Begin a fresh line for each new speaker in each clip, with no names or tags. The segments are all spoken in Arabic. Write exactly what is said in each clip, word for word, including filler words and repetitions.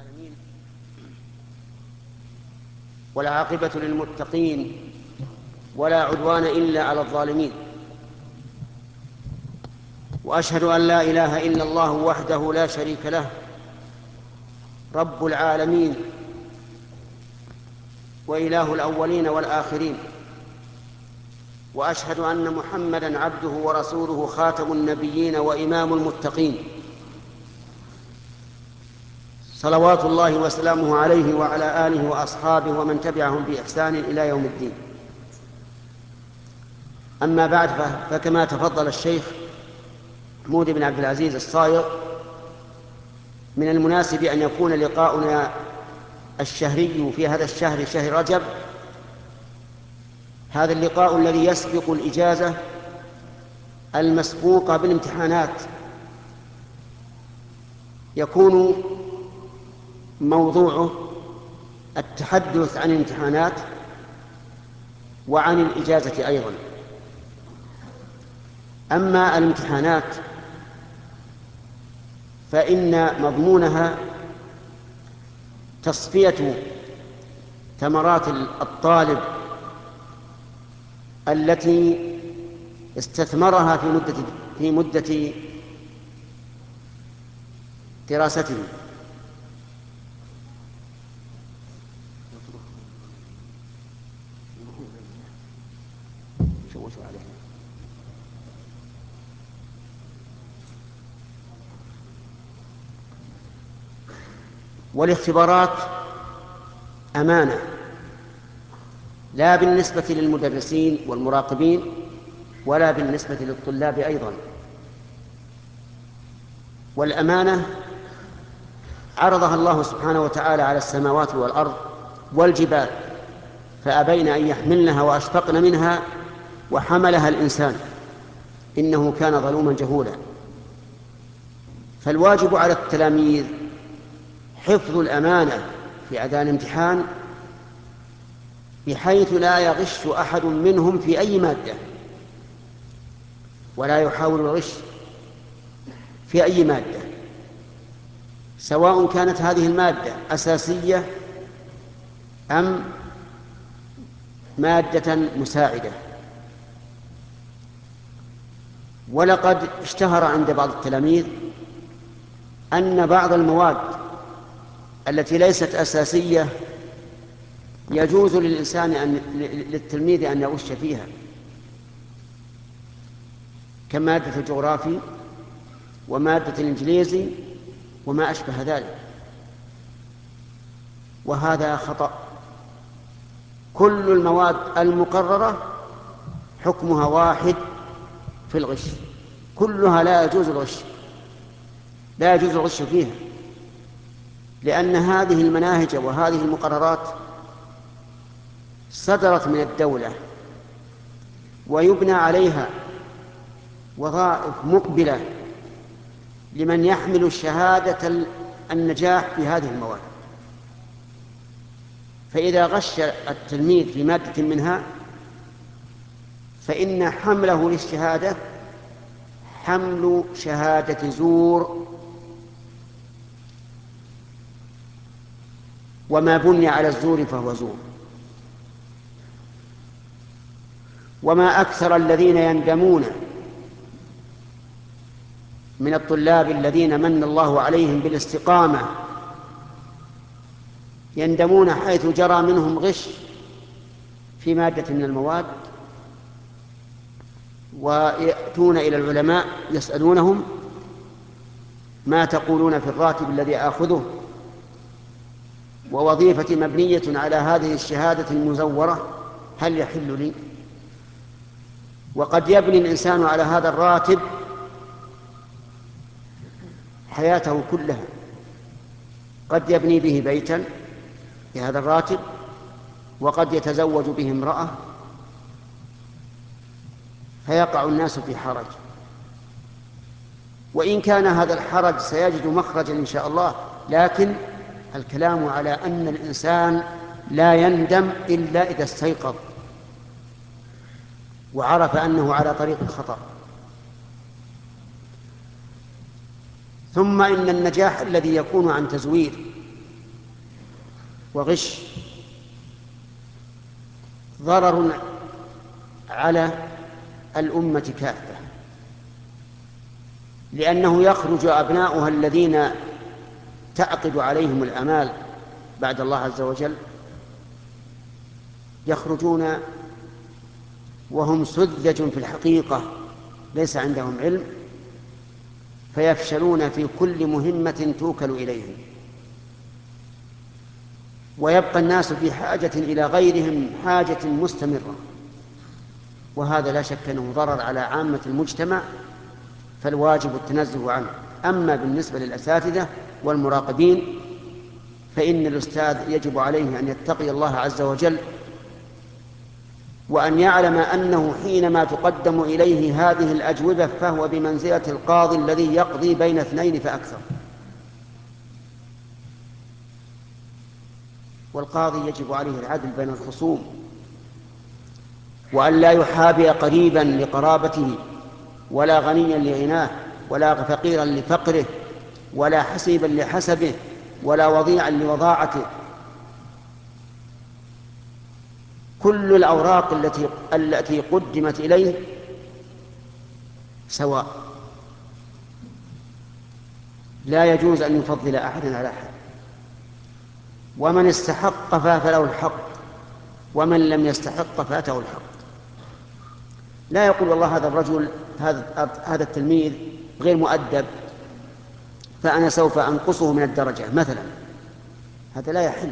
العالمين، والعاقبة للمتقين، ولا عدوان إلا على الظالمين. وأشهد أن لا إله إلا الله وحده لا شريك له، رب العالمين وإله الأولين والآخرين. وأشهد أن محمدًا عبده ورسوله، خاتم النبيين وإمام المتقين، صلوات الله وسلامه عليه وعلى آله وأصحابه ومن تبعهم بإحسان إلى يوم الدين. أما بعد، فكما تفضل الشيخ محمود بن عبد العزيز الصايغ، من المناسب أن يكون لقاؤنا الشهري في هذا الشهر، شهر رجب، هذا اللقاء الذي يسبق الإجازة المسبوقة بالامتحانات، يكون موضوعه التحدث عن الامتحانات وعن الإجازة أيضا. أما الامتحانات فإن مضمونها تصفية ثمرات الطالب التي استثمرها في مدة في مدة دراسته. والاختبارات أمانة، لا بالنسبة للمدرسين والمراقبين ولا بالنسبة للطلاب أيضا. والأمانة عرضها الله سبحانه وتعالى على السماوات والأرض والجبال، فأبين أن يحملنها وأشفقن منها وحملها الإنسان، إنه كان ظلوما جهولا. فالواجب على التلاميذ حفظ الأمانة في أداء الامتحان، بحيث لا يغش أحد منهم في أي مادة، ولا يحاول الغش في أي مادة، سواء كانت هذه المادة أساسية أم مادة مساعدة. ولقد اشتهر عند بعض التلاميذ أن بعض المواد التي ليست أساسية يجوز للإنسان أن للتلميذ أن يغش فيها، كمادة الجغرافي ومادة الإنجليزي وما أشبه ذلك، وهذا خطأ. كل المواد المقررة حكمها واحد في الغش، كلها لا يجوز الغش، لا يجوز الغش فيها، لأن هذه المناهج وهذه المقررات صدرت من الدولة، ويبنى عليها وظائف مقبلة لمن يحمل شهادة النجاح في هذه المواد. فإذا غش التلميذ في مادة منها فإن حمله للشهادة حمل شهادة زور، وما بني على الزور فهو زور. وما أكثر الذين يندمون من الطلاب الذين من الله عليهم بالاستقامة، يندمون حيث جرى منهم غش في مادة من المواد، ويأتون إلى العلماء يسألونهم: ما تقولون في الراتب الذي آخذه ووظيفتي مبنية على هذه الشهادة المزورة، هل يحل لي؟ وقد يبني الإنسان على هذا الراتب حياته كلها، قد يبني به بيتا بهذا الراتب، وقد يتزوج به امرأة، فيقع الناس في حرج. وإن كان هذا الحرج سيجد مخرجا إن شاء الله، لكن الكلام على أن الإنسان لا يندم إلا إذا استيقظ وعرف أنه على طريق الخطأ. ثم إن النجاح الذي يكون عن تزوير وغش ضرر على الأمة كافة، لأنه يخرج أبناؤها الذين تعقد عليهم الآمال بعد الله عز وجل، يخرجون وهم سذج في الحقيقة ليس عندهم علم، فيفشلون في كل مهمة توكل إليهم، ويبقى الناس في حاجة إلى غيرهم حاجة مستمرة، وهذا لا شك أنه ضرر على عامة المجتمع، فالواجب التنزه عنه. أما بالنسبة للأساتذة والمراقبين فإن الأستاذ يجب عليه أن يتقي الله عز وجل، وأن يعلم أنه حينما تقدم إليه هذه الأجوبة فهو بمنزلة القاضي الذي يقضي بين اثنين فأكثر، والقاضي يجب عليه العدل بين الخصوم، وأن لا يحابي قريبا لقرابته، ولا غنيا لغناه، ولا فقيرا لفقره، ولا حسيبا لحسبه، ولا وضيعا لوضاعته. كل الأوراق التي التي قدمت إليه سواء، لا يجوز أن يفضل أحدا على أحد، ومن استحق فله الحق، ومن لم يستحق فاته الحق. لا يقول والله هذا الرجل هذا هذا التلميذ غير مؤدب فأنا سوف أنقصه من الدرجة مثلا، هذا لا يحل.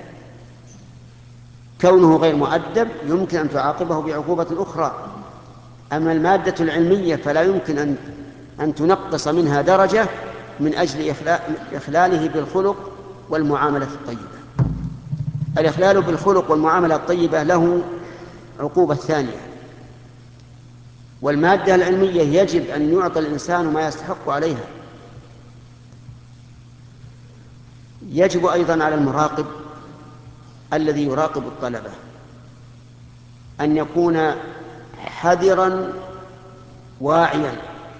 كونه غير مؤدب يمكن أن تعاقبه بعقوبة أخرى، أما المادة العلمية فلا يمكن أن أن تنقص منها درجة من أجل إخلاله بالخلق والمعاملة الطيبة. الإخلال بالخلق والمعاملة الطيبة له عقوبة ثانية، والمادة العلمية يجب أن يعطى الإنسان ما يستحق عليها. يجب أيضا على المراقب الذي يراقب الطلبة أن يكون حذرا واعيا،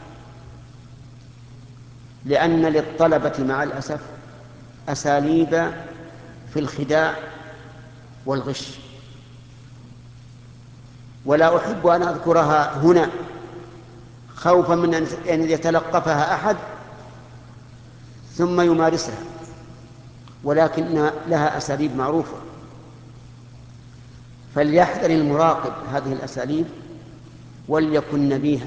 لأن للطلبة مع الأسف أساليب في الخداع والغش، ولا أحب أن أذكرها هنا خوفا من أن يتلقفها أحد ثم يمارسها، ولكن لها أساليب معروفة، فليحذر المراقب هذه الأساليب وليكن نبيها.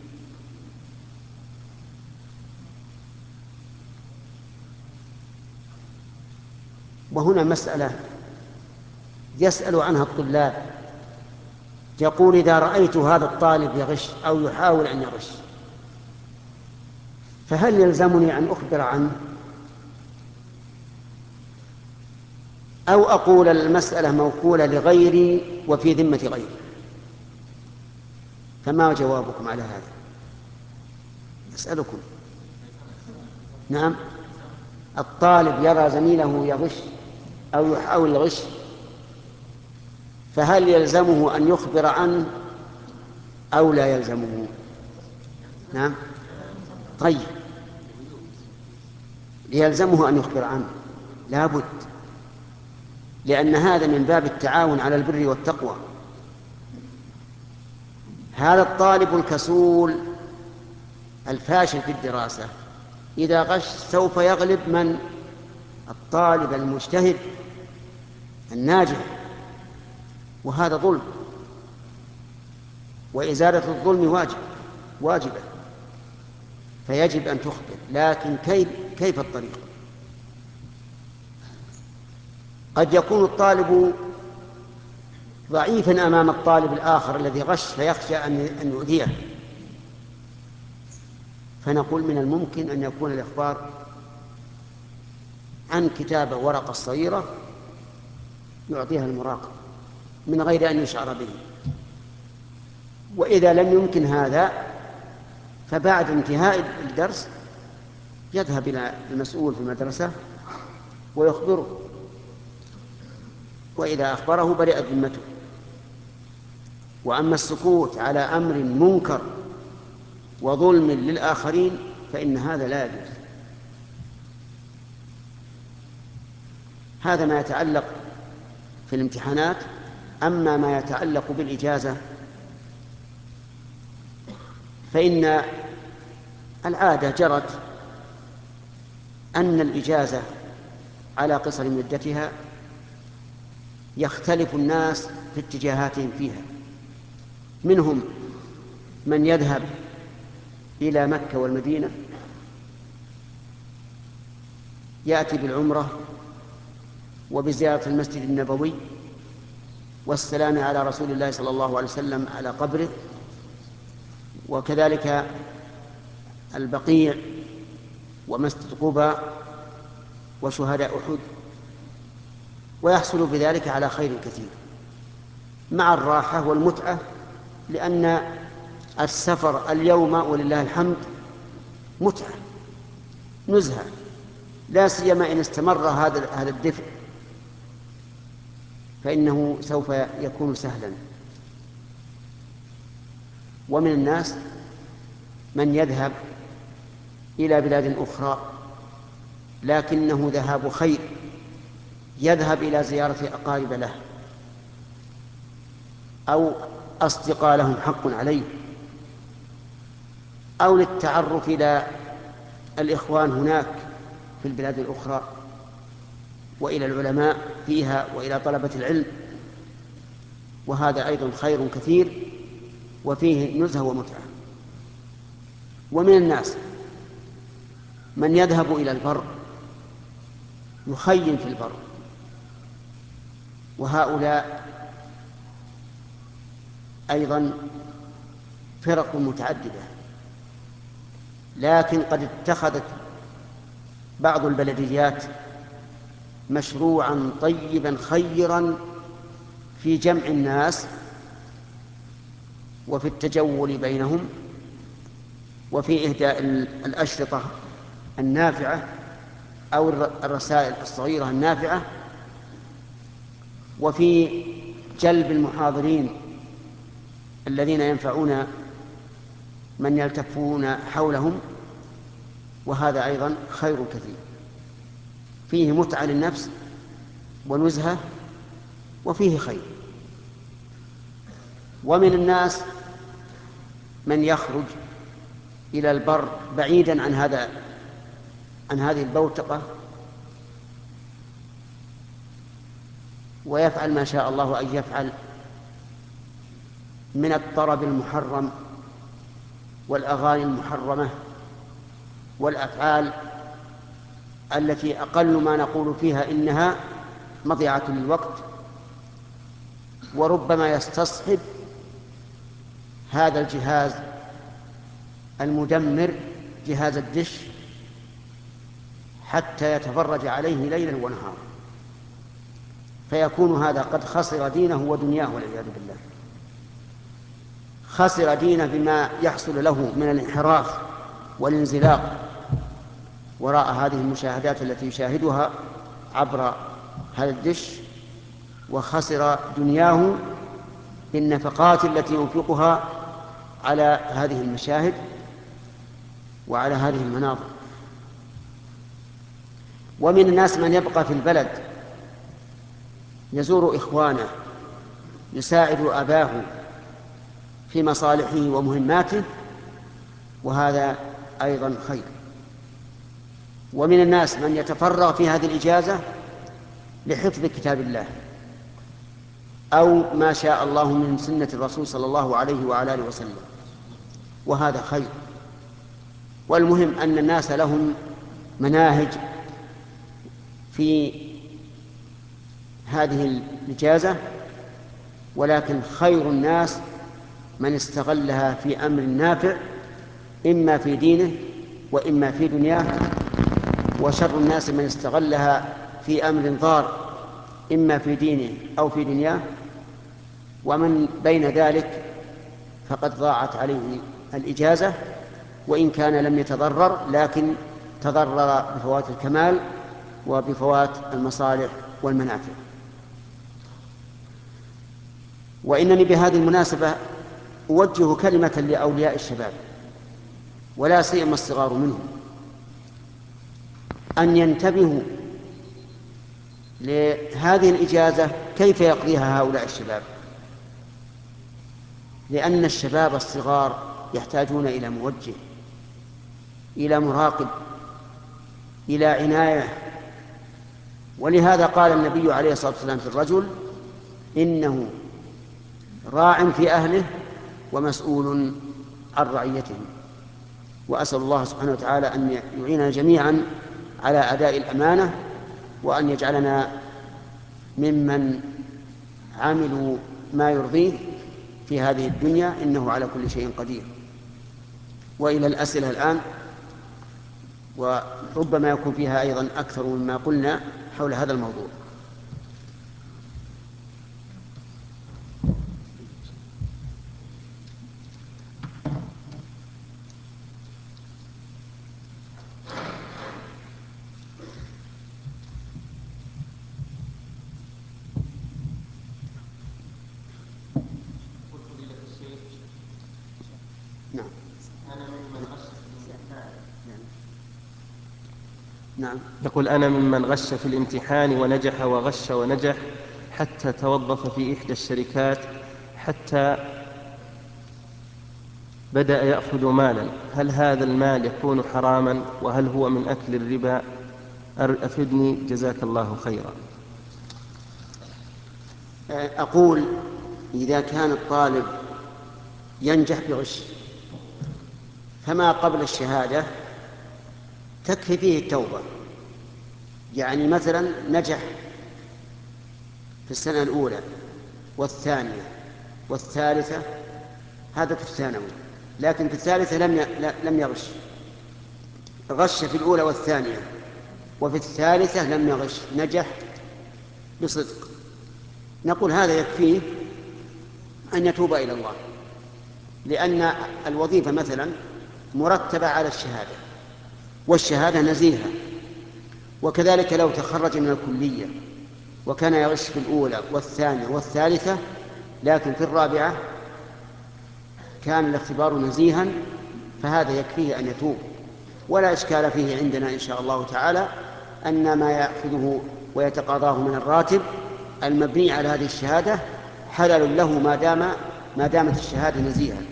وهنا مسألة يسأل عنها الطلاب، يقول إذا رأيت هذا الطالب يغش أو يحاول أن يغش فهل يلزمني أن أخبر عنه أو أقول المسألة موكولة لغيري وفي ذمة غيري؟ فما جوابكم على هذا؟ أسألكم. نعم، الطالب يرى زميله يغش أو يحاول الغش فهل يلزمه أن يخبر عنه أو لا يلزمه؟ نعم، طيب، يلزمه أن يخبر عنه لا بد، لأن هذا من باب التعاون على البر والتقوى. هذا الطالب الكسول الفاشل في الدراسة إذا غش سوف يغلب من؟ الطالب المجتهد الناجح، وهذا ظلم، وإزالة الظلم واجب واجبة، فيجب أن تخبر، لكن كيف كيف الطريقة؟ قد يكون الطالب ضعيفا أمام الطالب الآخر الذي غش فيخشى أن يؤذيه، فنقول من الممكن أن يكون الإخبار عن كتابة ورقة صغيرة يعطيها المراقب من غير أن يشعر به. وإذا لم يمكن هذا فبعد انتهاء الدرس يذهب إلى المسؤول في المدرسة ويخبره، وإذا أخبره برئت ذمته. وأما السكوت على أمر منكر وظلم للآخرين فإن هذا لا يجوز. هذا ما يتعلق في الامتحانات. أما ما يتعلق بالإجازة فإن العادة جرت أن الإجازة على قصر مدتها يختلف الناس في اتجاهاتهم فيها. منهم من يذهب إلى مكة والمدينة يأتي بالعمرة وبزيارة المسجد النبوي والسلام على رسول الله صلى الله عليه وسلم على قبره، وكذلك البقيع ومسجد قباء وشهداء أحد، ويحصل بذلك على خير كثير مع الراحة والمتعة، لأن السفر اليوم ولله الحمد متعة نزهة، لا سيما إن استمر هذا هذا الدفء فإنه سوف يكون سهلا. ومن الناس من يذهب إلى بلاد أخرى لكنه ذهاب خير، يذهب إلى زيارة أقارب له أو أصدقاء لهم حق عليه، أو للتعرف إلى الإخوان هناك في البلاد الأخرى وإلى العلماء فيها وإلى طلبة العلم، وهذا أيضا خير كثير وفيه نزهة ومتعة. ومن الناس من يذهب إلى البر يخيم في البر، وهؤلاء أيضا فرق متعددة، لكن قد اتخذت بعض البلديات مشروعا طيبا خيرا في جمع الناس وفي التجول بينهم وفي إهداء الأشرطة النافعة أو الرسائل الصغيرة النافعة، وفي جلب المحاضرين الذين ينفعون من يلتفون حولهم، وهذا أيضا خير كثير فيه متعة للنفس ونزهة وفيه خير. ومن الناس من يخرج إلى البر بعيدا عن هذا عن هذه البوتقة ويفعل ما شاء الله أن يفعل من الطرب المحرم والأغاني المحرمة والأفعال التي أقل ما نقول فيها إنها مضيعة للوقت، وربما يستصحب هذا الجهاز المدمر جهاز الدش حتى يتفرج عليه ليلا ونهارا، فيكون هذا قد خسر دينه ودنياه والعياذ بالله. خسر دينه بما يحصل له من الانحراف والانزلاق وراء هذه المشاهدات التي يشاهدها عبر هذا الدش، وخسر دنياه بالنفقات التي ينفقها على هذه المشاهد وعلى هذه المناظر. ومن الناس من يبقى في البلد يزور إخوانه، يساعد أباه في مصالحه ومهماته، وهذا أيضا خير. ومن الناس من يتفرغ في هذه الإجازة لحفظ كتاب الله أو ما شاء الله من سنة الرسول صلى الله عليه وعلى آله وسلم، وهذا خير. والمهم أن الناس لهم مناهج في هذه الإجازة، ولكن خير الناس من استغلها في أمر نافع إما في دينه وإما في دنياه، وشر الناس من استغلها في أمر ضار إما في دينه أو في دنياه، ومن بين ذلك فقد ضاعت عليه الإجازة، وإن كان لم يتضرر لكن تضرر بفوات الكمال وبفوات المصالح والمنافع. وإنني بهذه المناسبة أوجه كلمة لأولياء الشباب ولا سيما الصغار منهم أن ينتبهوا لهذه الإجازة كيف يقضيها هؤلاء الشباب؟ لأن الشباب الصغار يحتاجون إلى موجه، إلى مراقب، إلى عناية. ولهذا قال النبي عليه الصلاة والسلام في الرجل: إنه راع في أهله ومسؤول عن رعيته. وأسأل الله سبحانه وتعالى أن يعيننا جميعا على أداء الأمانة، وأن يجعلنا ممن عملوا ما يرضيه في هذه الدنيا، إنه على كل شيء قدير. وإلى الأسئلة الآن، وربما يكون فيها أيضا أكثر مما قلنا حول هذا الموضوع. نعم.
أنا ممن غش
نعم.
يقول: أنا ممن غش في الامتحان ونجح وغش ونجح حتى توظف في إحدى الشركات، حتى بدأ يأخذ مالا. هل هذا المال يكون حراما؟ وهل هو من أكل الربا؟ أفدني جزاك الله خيرا.
أقول: إذا كان الطالب ينجح بغش فما قبل الشهادة تكفي فيه التوبة. يعني مثلا نجح في السنة الأولى والثانية والثالثة، هذا في الثانوي، لكن في الثالثة لم لم يغش، غش في الأولى والثانية، وفي الثالثة لم يغش، نجح بصدق. نقول هذا يكفيه أن يتوب إلى الله، لأن الوظيفة مثلا مرتبة على الشهادة، والشهادة نزيهة. وكذلك لو تخرج من الكلية وكان يغش في الأولى والثانية والثالثة، لكن في الرابعة كان الاختبار نزيها، فهذا يكفيه أن يتوب، ولا إشكال فيه عندنا إن شاء الله تعالى أن ما يأخذه ويتقاضاه من الراتب المبني على هذه الشهادة حلال له ما دام ما دامت الشهادة نزيها.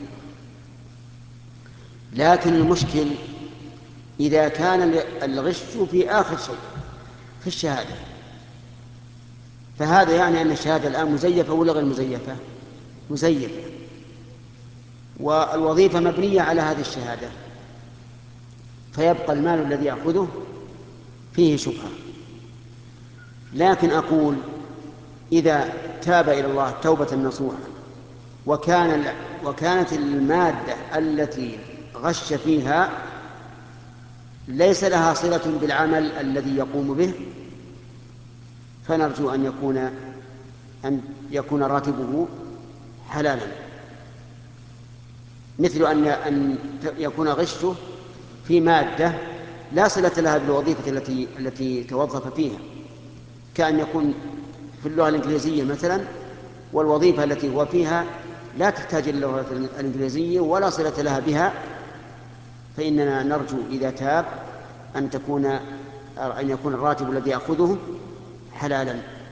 لكن المشكل إذا كان الغش في آخر شيء في الشهادة، فهذا يعني أن الشهادة الآن مزيفة ولا غير مزيفة؟ مزيفة، والوظيفة مبنية على هذه الشهادة، فيبقى المال الذي يأخذه فيه شبهة. لكن أقول: إذا تاب إلى الله توبة نصوحا، وكان وكانت المادة التي غش فيها ليس لها صلة بالعمل الذي يقوم به، فنرجو أن يكون أن يكون راتبه حلالا، مثل أن أن يكون غشه في مادة لا صلة لها بالوظيفة التي التي توظف فيها، كأن يكون في اللغة الإنجليزية مثلا، والوظيفة التي هو فيها لا تحتاج إلى اللغة الإنجليزية ولا صلة لها بها، فإننا نرجو إذا تاب أن تكون أن يكون الراتب الذي يأخذه حلالا.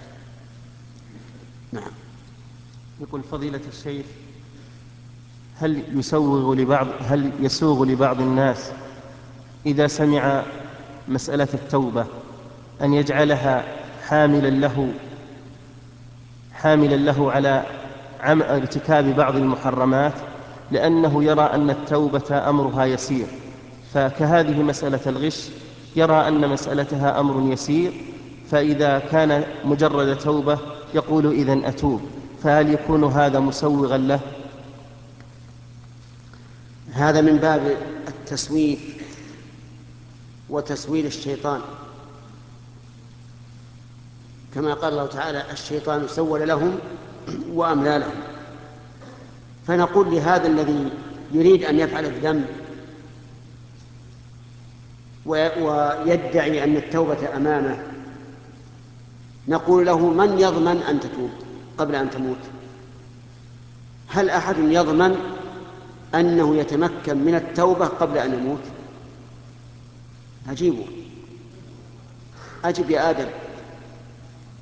نعم.
يقول: فضيلة الشيخ، هل يسوغ لبعض هل يسوغ لبعض الناس إذا سمع مسألة التوبة أن يجعلها حاملا له حاملا له على عم ارتكاب بعض المحرمات، لأنه يرى أن التوبة أمرها يسير؟ فكهذه مسألة الغش يرى أن مسألتها أمر يسير، فإذا كان مجرد توبة يقول: إذن أتوب. فهل يكون هذا مسوغا له؟
هذا من باب التسويف وتسويل الشيطان، كما قال الله تعالى: الشيطان سول لهم وأملى لهم. فنقول لهذا الذي يريد أن يفعل الذنب ويدعي أن التوبة أمامه، نقول له: من يضمن أن تتوب قبل أن تموت؟ هل أحد يضمن أنه يتمكن من التوبة قبل أن يموت؟ أجيبوا، أجب يا آدم.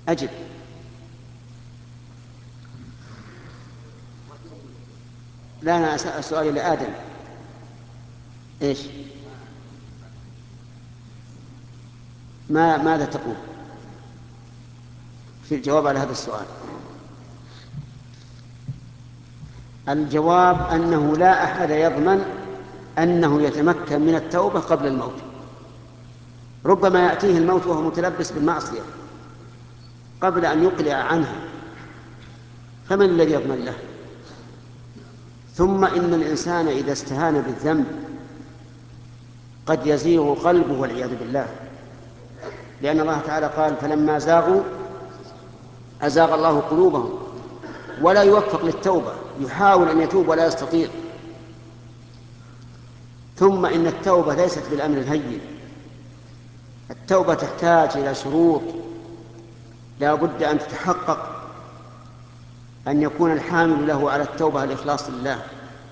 أجب. لا، أنا أسأل سؤالي لآدم. إيش؟ ما ماذا تقول في الجواب على هذا السؤال؟ الجواب أنه لا أحد يضمن أنه يتمكن من التوبة قبل الموت. ربما يأتيه الموت وهو متلبس بالمعصية قبل أن يقلع عنها، فمن الذي يضمن له؟ ثم إن الإنسان إذا استهان بالذنب قد يزيغ قلبه والعياذ بالله، لأن الله تعالى قال: فلما زاغوا أزاغ الله قلوبهم، ولا يوفق للتوبة، يحاول أن يتوب ولا يستطيع. ثم إن التوبة ليست بالأمر الهين، التوبة تحتاج إلى شروط لا بد أن تتحقق، أن يكون الحامل له على التوبة الإخلاص لله،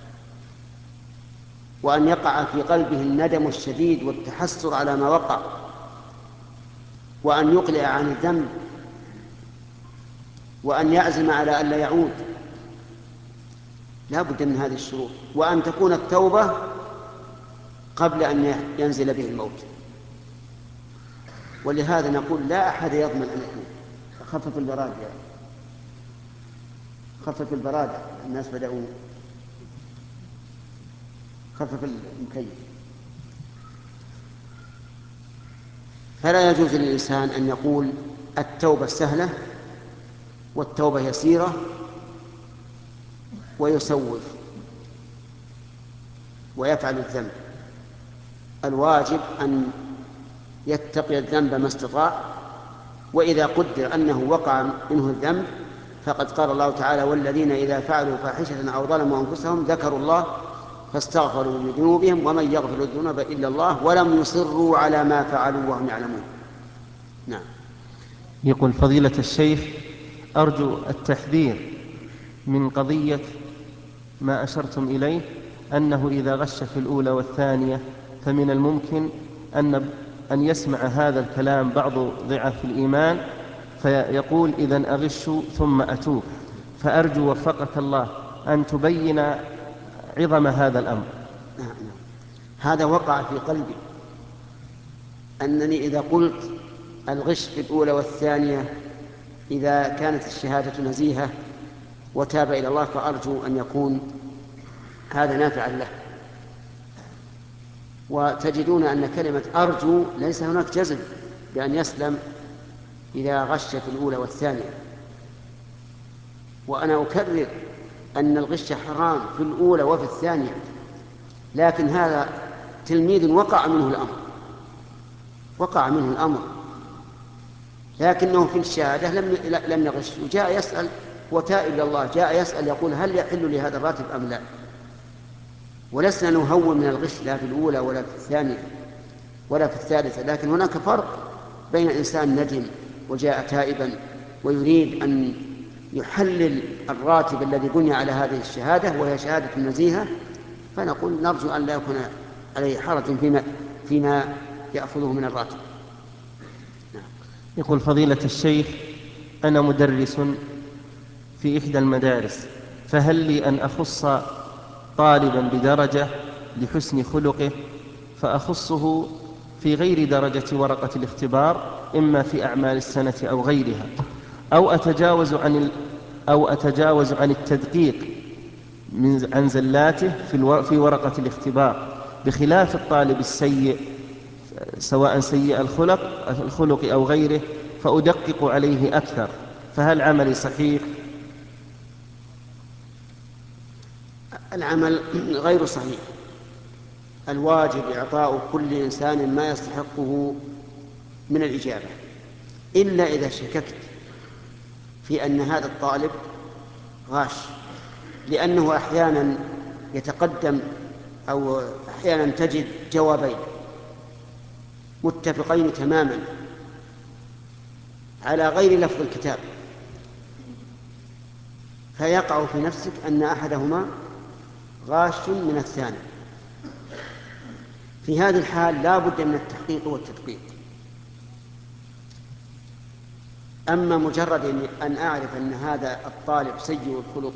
وأن يقع في قلبه الندم الشديد والتحسر على ما وقع، وأن يقلع عن الذنب، وأن يعزم على ألا يعود. لا بد من هذه الشروط، وأن تكون التوبة قبل أن ينزل به الموت. ولهذا نقول لا أحد يضمن أن يكون. خفف البراد يا خفف البراد، الناس بدأوا. خفف المكيف. فلا يجوز للإنسان أن يقول التوبة سهلة والتوبة يسيرة ويسوف ويفعل الذنب. الواجب أن يتقي الذنب ما استطاع، وإذا قدر أنه وقع منه الذنب فقد قال الله تعالى: والذين إذا فعلوا فاحشة أو ظلموا أنفسهم ذكروا الله فاستغفروا لذنوبهم ومن يغفر الذنوب إلا الله ولم يصروا على ما فعلوا وهم يعلمون. نعم.
يقول فضيلة الشيخ: أرجو التحذير من قضية ما أشرتم إليه، أنه إذا غش في الأولى والثانية فمن الممكن أن أن يسمع هذا الكلام بعض ضعاف الإيمان فيقول: إذن أغش ثم أتوب. فأرجو وفقك الله أن تبين عظم هذا الأمر.
هذا وقع في قلبي، أنني إذا قلت الغش في الأولى والثانية إذا كانت الشهادة نزيهة وتاب إلى الله، فأرجو أن يكون هذا نافعا له. وتجدون أن كلمة أرجو ليس هناك جزم بأن يسلم إذا غش في الأولى والثانية. وأنا أكرر أن الغش حرام في الأولى وفي الثانية، لكن هذا تلميذ وقع منه الأمر وقع منه الأمر لكنه في الشهادة لم لم يغش، وجاء يسأل وتائب إلى الله، جاء يسأل يقول: هل يحل لي هذا الراتب أم لا؟ ولسنا نهون من الغش لا في الأولى ولا في الثانية ولا في الثالثة، لكن هناك فرق بين إنسان ندم وجاء تائبا ويريد أن يحلل الراتب الذي بني على هذه الشهادة وهي شهادة نزيهة، فنقول نرجو أن لا يكون عليه حرج فيما, فيما يأخذه من الراتب.
نعم. يقول فضيلة الشيخ: أنا مدرس في إحدى المدارس، فهل لي أن أخص طالبا بدرجة لحسن خلقه فأخصه في غير درجة ورقة الاختبار، إما في أعمال السنة أو غيرها، أو أتجاوز عن ال... أو أتجاوز عن التدقيق من عن زلاته في, الو... في ورقة الاختبار، بخلاف الطالب السيء سواء سيء الخلق الخلق أو غيره فأدقق عليه أكثر، فهل عملي صحيح؟
العمل غير صحيح. الواجب إعطاء كل إنسان ما يستحقه من الإجابة، إلا إذا شككت في أن هذا الطالب غاش، لأنه أحيانا يتقدم أو أحيانا تجد جوابين متفقين تماما على غير لفظ الكتاب، فيقع في نفسك أن أحدهما غاش من الثاني. في هذه الحال لا بد من التحقيق والتدقيق. أما مجرد أن أعرف أن هذا الطالب سيء الخلق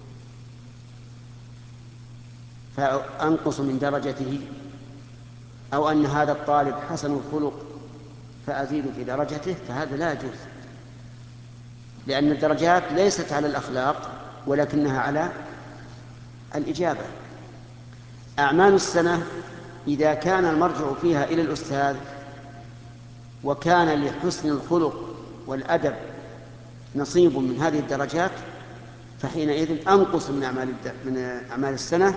فأنقص من درجته، أو أن هذا الطالب حسن الخلق فأزيد في درجته، فهذا لا يجوز، لأن الدرجات ليست على الأخلاق ولكنها على الإجابة. أعمال السنة إذا كان المرجع فيها إلى الأستاذ وكان لحسن الخلق والأدب نصيب من هذه الدرجات، فحينئذ أنقص من أعمال من أعمال السنة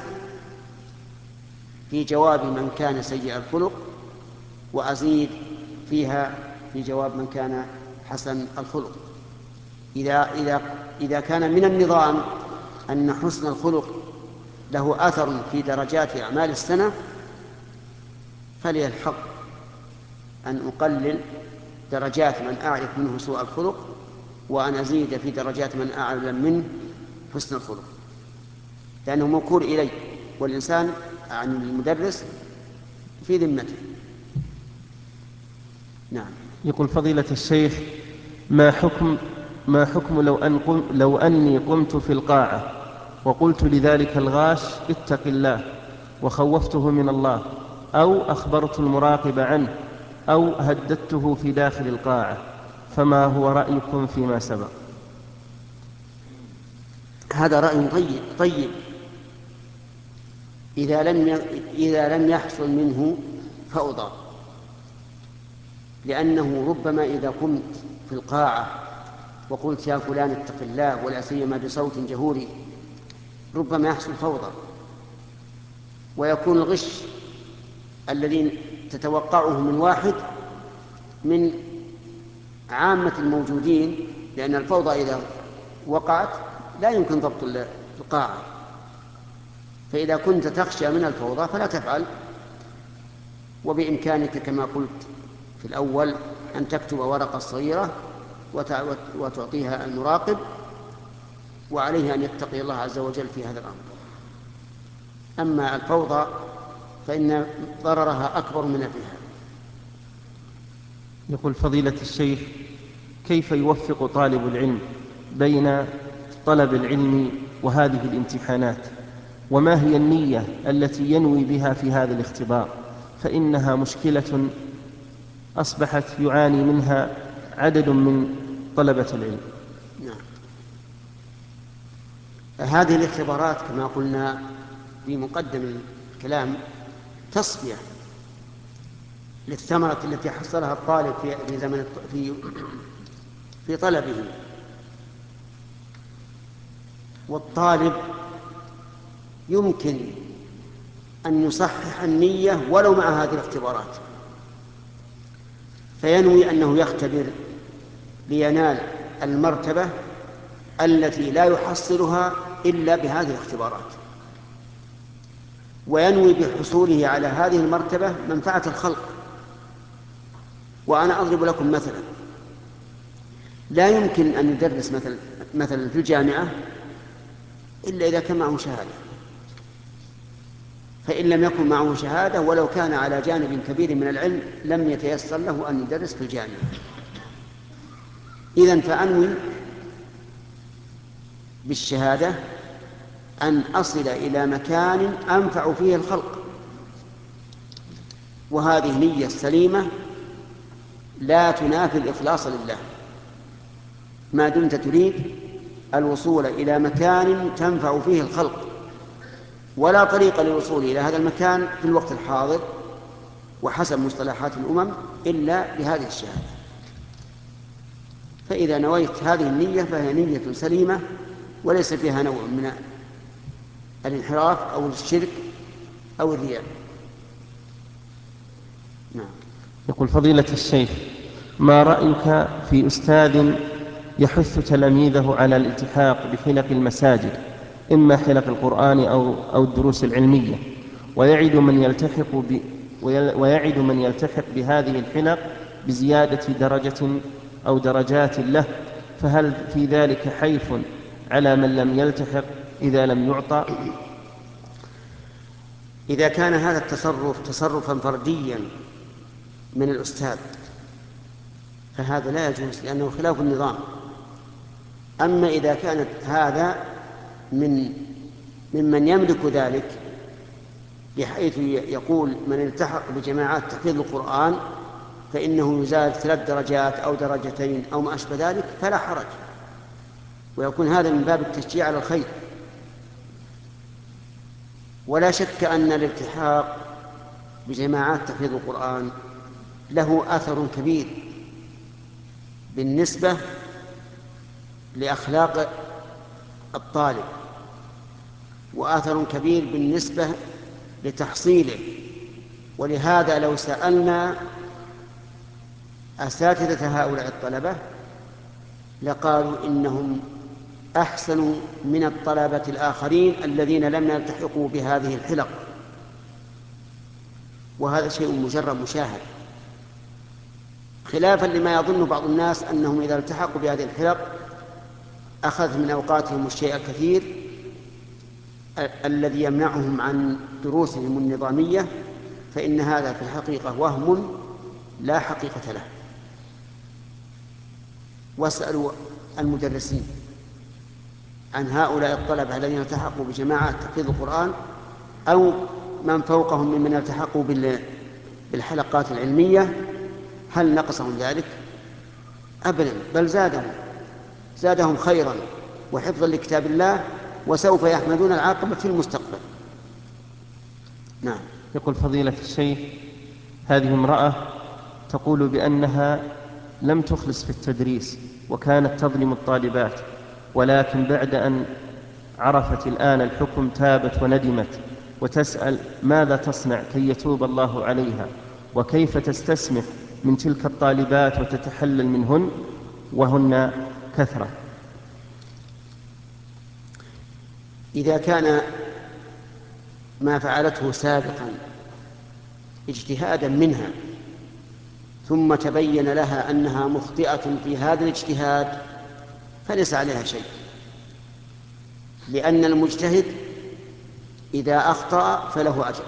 في جواب من كان سيء الخلق، وأزيد فيها في جواب من كان حسن الخلق. إذا إذا إذا كان من النظام أن حسن الخلق له أثر في درجات أعمال السنة، فلي الحق أن أقلل درجات من أعرف منه سوء الخلق، وأن أزيد في درجات من أعلم منه حسن الخلق، لأنه موكول إلي، والإنسان عن المدرس في ذمته. نعم.
يقول فضيلة الشيخ: ما حكم ما حكم لو أن قم لو أني قمت في القاعة وقلت لذلك الغاش اتق الله وخوفته من الله، أو أخبرت المراقب عنه، أو هددته في داخل القاعة، فما هو رأيكم فيما سبق؟
هذا رأي طيب طيب إذا لم إذا لم يحصل منه فوضى، لأنه ربما إذا قمت في القاعة وقلت يا فلان اتق الله، ولا سيما بصوت جهوري، ربما يحصل فوضى، ويكون الغش الذي تتوقعه من واحد من عامة الموجودين، لأن الفوضى إذا وقعت لا يمكن ضبط القاعة. فإذا كنت تخشى من الفوضى فلا تفعل، وبإمكانك كما قلت في الأول أن تكتب ورقة صغيرة وتعطيها المراقب، وعليه أن يتقي الله عز وجل في هذا الأمر. أما الفوضى فإن ضررها أكبر من نفعها.
يقول فضيلة الشيخ: كيف يوفق طالب العلم بين طلب العلم وهذه الامتحانات؟ وما هي النية التي ينوي بها في هذا الاختبار؟ فإنها مشكلة أصبحت يعاني منها عدد من طلبة العلم.
نعم. هذه الاختبارات كما قلنا في مقدم الكلام تصفية للثمرة التي حصلها الطالب في زمن في في طلبه. والطالب يمكن أن يصحح النية ولو مع هذه الاختبارات، فينوي أنه يختبر لينال المرتبة التي لا يحصلها إلا بهذه الاختبارات، وينوي بحصوله على هذه المرتبة منفعة الخلق. وأنا أضرب لكم مثلا: لا يمكن أن يدرس مثلا مثلا في الجامعة إلا إذا كان معه شهادة، فإن لم يكن معه شهادة ولو كان على جانب كبير من العلم لم يتيسر له أن يدرس في الجامعة. إذن فأنوي بالشهادة أن أصل إلى مكان أنفع فيه الخلق، وهذه نية سليمة لا تنافي الإخلاص لله، ما دمت تريد الوصول إلى مكان تنفع فيه الخلق. ولا طريق للوصول إلى هذا المكان في الوقت الحاضر وحسب مصطلحات الأمم إلا بهذه الشهادة. فإذا نويت هذه النية فهي نية سليمة وليس فيها نوع من الانحراف أو الشرك أو الرياء. نعم.
يقول فضيلة الشيخ: ما رأيك في أستاذ يحث تلاميذه على الالتحاق بحلق المساجد، إما حلق القرآن أو أو الدروس العلمية، ويعد من يلتحق ب ويعد من يلتحق بهذه الحلق بزيادة درجة أو درجات له، فهل في ذلك حيف على من لم يلتحق إذا لم يعطى؟
إذا كان هذا التصرف تصرفا فرديا من الأستاذ فهذا لا يجوز لأنه خلاف النظام. أما إذا كانت هذا من ممن يملك ذلك بحيث يقول من التحق بجماعات تحفيظ القرآن فإنه يزاد ثلاث درجات أو درجتين أو ما أشبه ذلك فلا حرج، ويكون هذا من باب التشجيع على الخير. ولا شك أن الالتحاق بجماعات تحفيظ القرآن له أثر كبير بالنسبة لأخلاق الطالب، وأثر كبير بالنسبة لتحصيله. ولهذا لو سألنا أساتذة هؤلاء الطلبة لقالوا إنهم أحسن من الطلبة الآخرين الذين لم يلتحقوا بهذه الحلق، وهذا شيء مجرد مشاهد، خلافا لما يظن بعض الناس أنهم إذا التحقوا بهذه الحلق أخذ من أوقاتهم الشيء الكثير الذي يمنعهم عن دروسهم النظامية، فإن هذا في الحقيقة وهم لا حقيقة له. واسألوا المدرسين عن هؤلاء الطلبة الذين التحقوا بجماعات تحفيظ القرآن أو من فوقهم ممن التحقوا بالحلقات العلمية، هل نقصهم ذلك؟ أبدا، بل زادهم زادهم خيرا وحفظا لكتاب الله، وسوف يحمدون العاقبة في المستقبل. نعم.
يقول فضيلة الشيخ: هذه امرأة تقول بأنها لم تخلص في التدريس وكانت تظلم الطالبات، ولكن بعد أن عرفت الآن الحكم تابت وندمت، وتسأل ماذا تصنع كي يتوب الله عليها، وكيف تستسمح من تلك الطالبات وتتحلل منهن وهن كثرة.
إذا كان ما فعلته سابقا اجتهادا منها ثم تبين لها أنها مخطئة في هذا الاجتهاد فليس عليها شيء، لأن المجتهد إذا أخطأ فله أجر،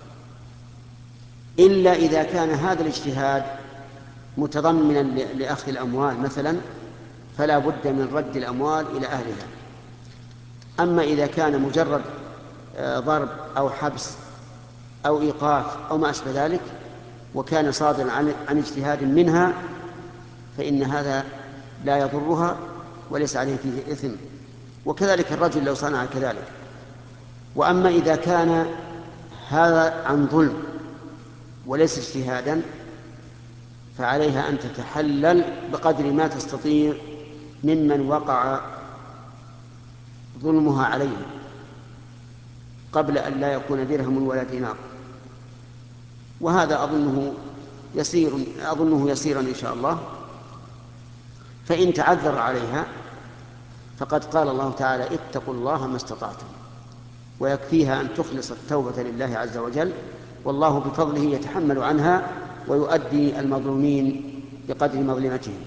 إلا إذا كان هذا الاجتهاد متضمنا لأخذ الأموال مثلا، فلا بد من رد الأموال إلى أهلها. أما إذا كان مجرد ضرب أو حبس أو إيقاف أو ما أشبه ذلك وكان صادرا عن, عن اجتهاد منها، فإن هذا لا يضرها وليس عليه فيه إثم، وكذلك الرجل لو صنع كذلك. وأما إذا كان هذا عن ظلم وليس اجتهادا فعليها أن تتحلل بقدر ما تستطيع ممن وقع ظلمها عليه قبل أن لا يكون درهم ولا دينار، وهذا أظنه يسير أظنه يسيرا إن شاء الله. فإن تعذر عليها فقد قال الله تعالى: اتقوا الله ما استطعتم، ويكفيها أن تخلص التوبة لله عز وجل، والله بفضله يتحمل عنها ويؤدي المظلومين بقدر مظلمتهم.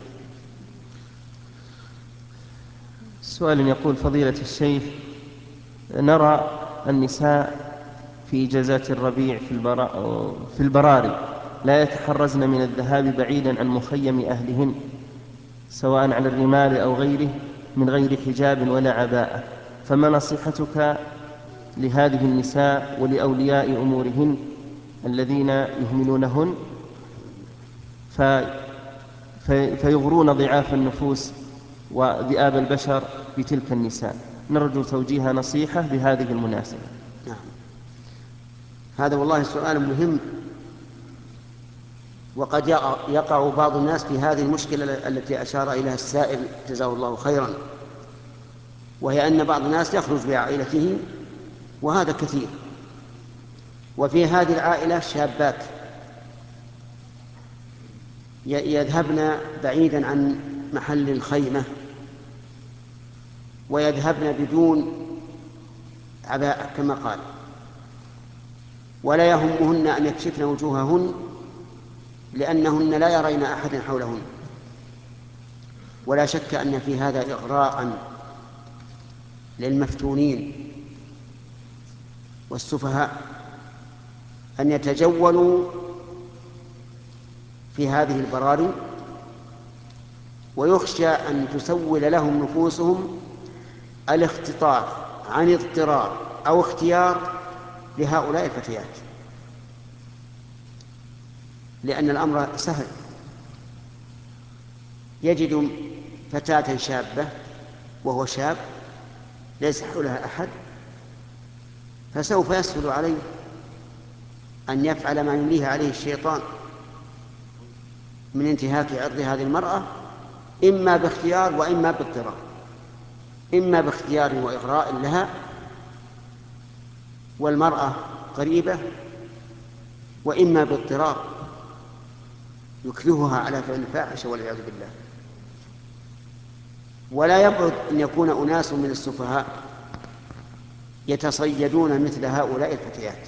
سؤال يقول: فضيلة الشيخ، نرى النساء في إجازات الربيع في, البرا... في البراري لا يتحرزن من الذهاب بعيدا عن مخيم أهلهن سواء على الرمال أو غيره من غير حجاب ولا عباءة، فما نصيحتك لهذه النساء ولأولياء أمورهن الذين يهملونهن في... في... فيغرون ضعاف النفوس وذئاب البشر بتلك النساء؟ نرجو توجيه نصيحة بهذه المناسبة.
نعم، هذا والله سؤال مهم، وقد يقع بعض الناس في هذه المشكلة التي أشار إليها السائل جزاه الله خيرا، وهي أن بعض الناس يخرج بعائلته، وهذا كثير. وفي هذه العائلة شابات يذهبن بعيدا عن محل الخيمة ويذهبن بدون عباءة كما قال، ولا يهمهن أن يكشفن وجوههن لأنهن لا يرين أحدا حولهن. ولا شك أن في هذا إغراء للمفتونين والسفهاء أن يتجولوا في هذه البراري ويخشى أن تسول لهم نفوسهم الاختطاف عن اضطرار أو اختيار لهؤلاء الفتيات، لأن الأمر سهل. يجد فتاة شابة وهو شاب ليس حولها أحد، فسوف يسهل عليه أن يفعل ما يمليه عليه الشيطان من انتهاك عرض هذه المرأة، إما باختيار وإما باضطرار، إما باختيار وإغراء لها والمرأة قريبة، وإما باضطرار يكرهها على فعل الفاحشة والعياذ بالله. ولا يبعد أن يكون أناس من السفهاء يتصيدون مثل هؤلاء الفتيات،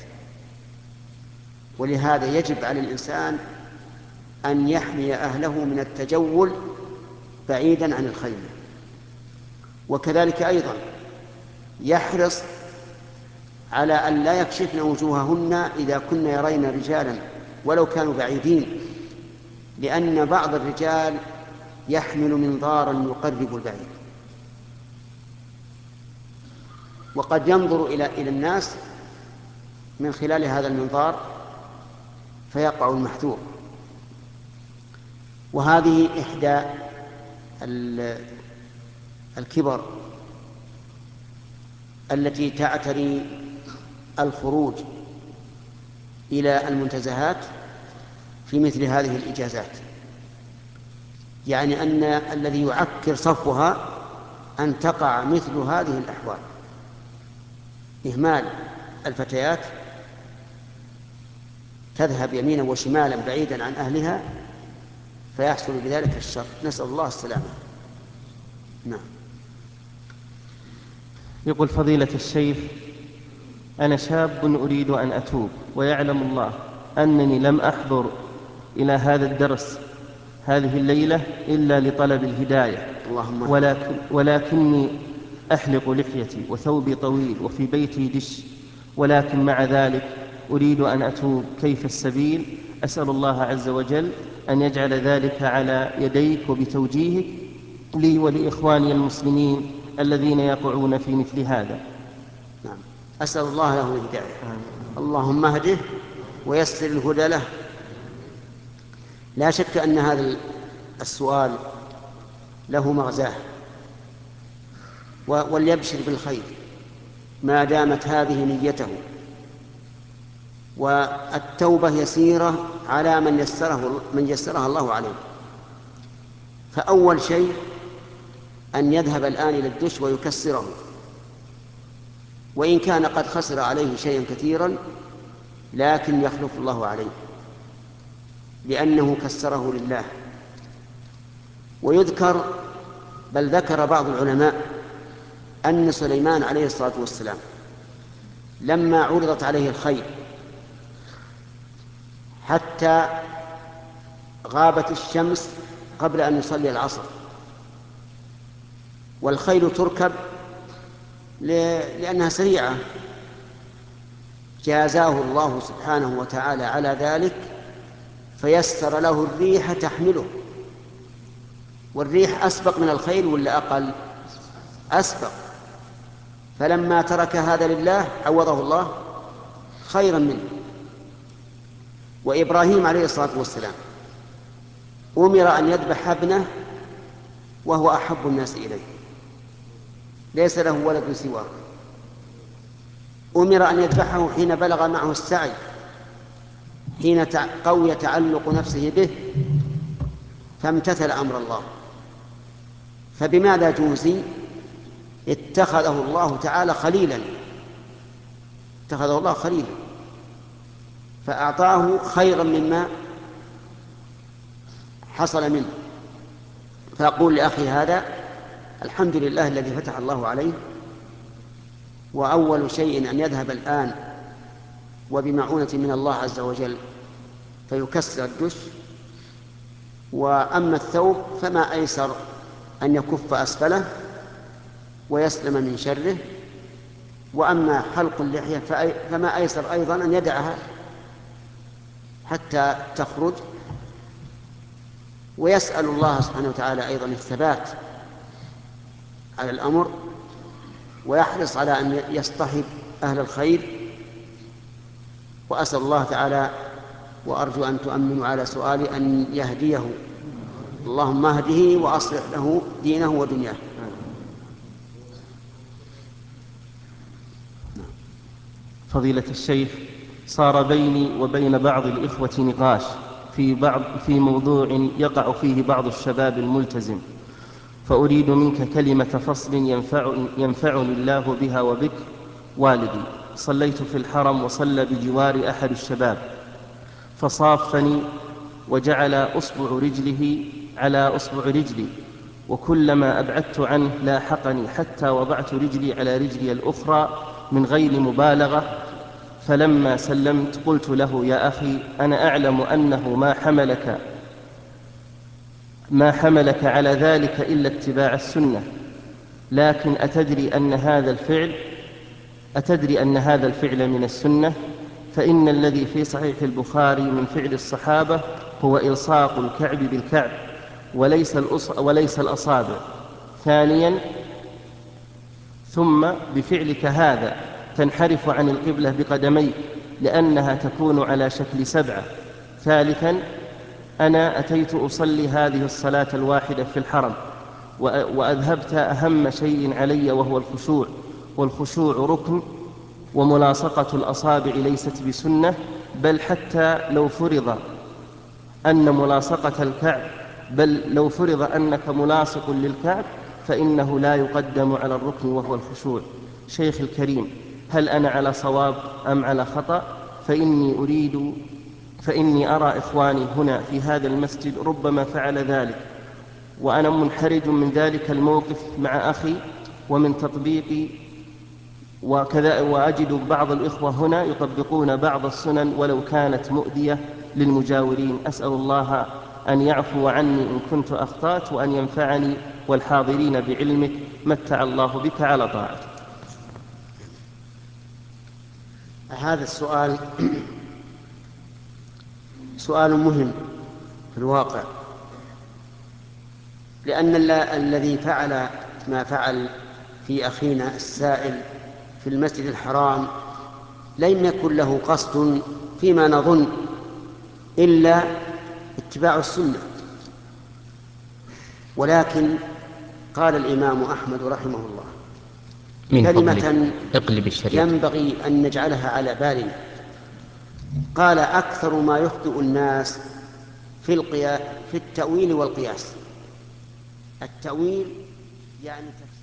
ولهذا يجب على الإنسان أن يحمي أهله من التجول بعيدا عن الخيمة، وكذلك أيضا يحرص على أن لا يكشفن وجوههن إذا كن يرين رجالا ولو كانوا بعيدين، لأن بعض الرجال يحمل منظارا يقرب البعيد، وقد ينظر إلى إلى الناس من خلال هذا المنظار فيقع المحذور. وهذه إحدى الكبر التي تعتري الخروج إلى المنتزهات في مثل هذه الإجازات، يعني أن الذي يعكر صفها أن تقع مثل هذه الأحوال، إهمال الفتيات تذهب يمينا وشمالا بعيدا عن أهلها فيحصل بذلك الشر، نسأل الله السلامة. نعم.
يقول فضيلة الشيخ: أنا شاب أريد أن أتوب، ويعلم الله أنني لم أحضر إلى هذا الدرس هذه الليلة إلا لطلب الهداية،
اللهم
ولكن ولكني أحلق لحيتي وثوبي طويل وفي بيتي دش، ولكن مع ذلك أريد أن أتوب، كيف السبيل؟ أسأل الله عز وجل أن يجعل ذلك على يديك وبتوجيهك لي ولإخواني المسلمين الذين يقعون في مثل هذا.
نعم. أسأل الله له الهداية. اللهم اهده ويسر الهدى له. لا شك أن هذا السؤال له مغزاه، وليبشر بالخير ما دامت هذه نيته، والتوبة يسيرة على من يسره من يسرها الله عليه. فأول شيء أن يذهب الآن إلى الدش ويكسره، وإن كان قد خسر عليه شيئا كثيرا لكن يخلف الله عليه لأنه كسره لله. ويذكر بل ذكر بعض العلماء أن سليمان عليه الصلاة والسلام لما عرضت عليه الخيل حتى غابت الشمس قبل أن يصلي العصر، والخيل تركب لأنها سريعة، جازاه الله سبحانه وتعالى على ذلك فيسر له الريح تحمله. والريح أسبق من الخيل ولا أقل؟ أسبق. فلما ترك هذا لله عوضه الله خيرا منه. وإبراهيم عليه الصلاة والسلام أمر أن يذبح ابنه وهو أحب الناس إليه، ليس له ولد سواه، أمر أن يذبحه حين بلغ معه السعي، حين قوي تعلق نفسه به فامتثل أمر الله. فبماذا جوزي؟ اتخذه الله تعالى خليلا، اتخذه الله خليلا فأعطاه خيرا مما حصل منه. فأقول لأخي هذا الحمد لله الذي فتح الله عليه، وأول شيء أن يذهب الآن وبمعونة من الله عز وجل فيكسر الدش. وأما الثوب فما أيسر أن يكف أسفله ويسلم من شره، وأما حلق اللحية فما أيسر أيضا أن يدعها حتى تخرج ويسأل الله سبحانه وتعالى أيضا الثبات على الأمر، ويحرص على أن يصطحب أهل الخير. وأسأل الله تعالى وأرجو أن تؤمنوا على سؤالي أن يهديه، اللهم اهده وأصلح له دينه ودنياه.
فضيلة الشيخ، صار بيني وبين بعض الإخوة نقاش في بعض في موضوع يقع فيه بعض الشباب الملتزم، فأريد منك كلمة فصل ينفع ينفعني الله بها وبك. والدي صليت في الحرم وصلى بجوار أحد الشباب، فصافني وجعل أصبع رجله على أصبع رجلي، وكلما أبعدت عنه لاحقني حتى وضعت رجلي على رجلي الأخرى من غير مبالغة. فلما سلمت قلت له: يا أخي، أنا أعلم أنه ما حملك ما حملك على ذلك إلا اتباع السنة، لكن أتدري أن هذا الفعل أتدري أن هذا الفعل من السنة؟ فإن الذي في صحيح البخاري من فعل الصحابة هو إلصاق الكعب بالكعب وليس, وليس الأصابع. ثانيا، ثم بفعلك هذا تنحرف عن القبلة بقدميك لأنها تكون على شكل سبعة. ثالثا، أنا أتيت أصلي هذه الصلاة الواحدة في الحرم وأذهبت أهم شيء علي وهو الخشوع، والخشوع ركن، وملاصقة الأصابع ليست بسنة، بل حتى لو فرض أن ملاصقة الكعب بل لو فرض أنك ملاصق للكعب فإنه لا يقدم على الركن وهو الخشوع. شيخ الكريم، هل أنا على صواب أم على خطأ؟ فإني أريد فإني أرى إخواني هنا في هذا المسجد ربما فعل ذلك، وأنا منحرج من ذلك الموقف مع أخي ومن تطبيقي، وكذا وأجد بعض الإخوة هنا يطبقون بعض السنن ولو كانت مؤذية للمجاورين. أسأل الله أن يعفو عني إن كنت أخطأت، وأن ينفعني والحاضرين بعلمك. متع الله بك على طاعته.
هذا السؤال سؤال مهم في الواقع، لأن الذي فعل ما فعل في أخينا السائل في المسجد الحرام لم يكن له قصد فيما نظن إلا اتباع السنة، ولكن قال الإمام أحمد رحمه الله كلمة ينبغي أن نجعلها على بالنا. قال: أكثر ما يخطئ الناس في القيا... في التأويل والقياس. التأويل يعني تفسير